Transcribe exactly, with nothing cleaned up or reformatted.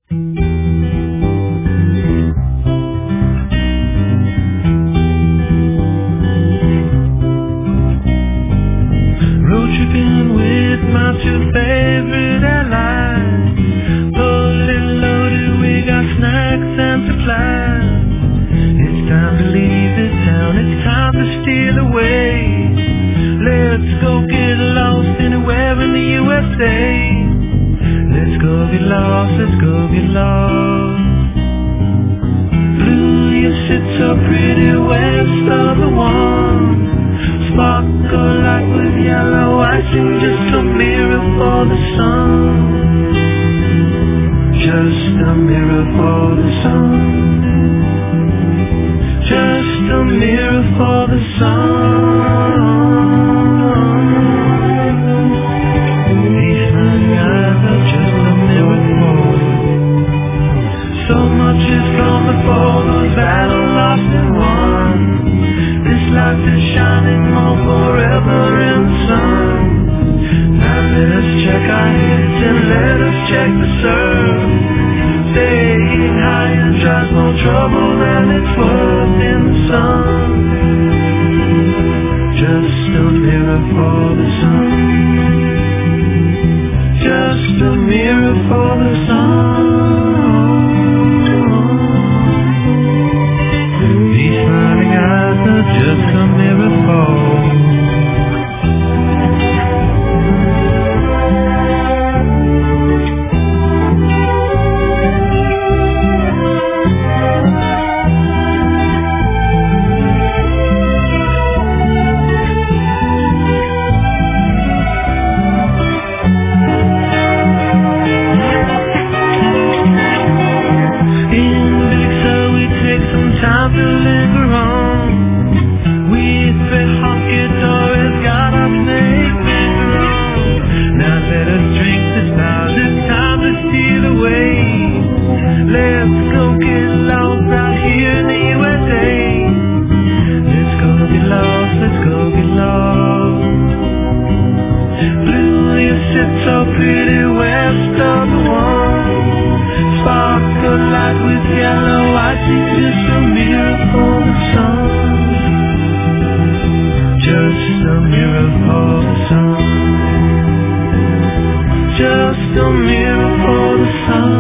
Road tripping with my two favorite allies. Fully loaded, we got snacks and supplies. It's time to leave this town, it's time to steal away. Let's go get lost anywhere in the U S A. Let's go get lost, let's go get lost. Blue, you sit so pretty west of the one. Sparkle like with yellow icing, just a mirror for the sun. Just a mirror for the sun. Just a mirror for the sun. These sunny eyes are just a mirror for you. So much is gone before those battles lost and won. This light is shining more forever in the sun. Now let us check our heads and let us check the surf. Staying high and drives more trouble than it's worth in the sun. Just a mirror for the sun. Just a mirror for the sun. These smiling eyes are just a mirror for. Time to linger on. We three honky-dories got our snake finger on. Now let us drink this loud, it's time to steal away. Let's go get lost out here in the U S A. Let's go get lost, let's go get lost. Blue, you sit so pretty west of the one. Sparkle light with yellow, I see just a mirror for the sun. Just a mirror for the sun. Just a mirror for the sun.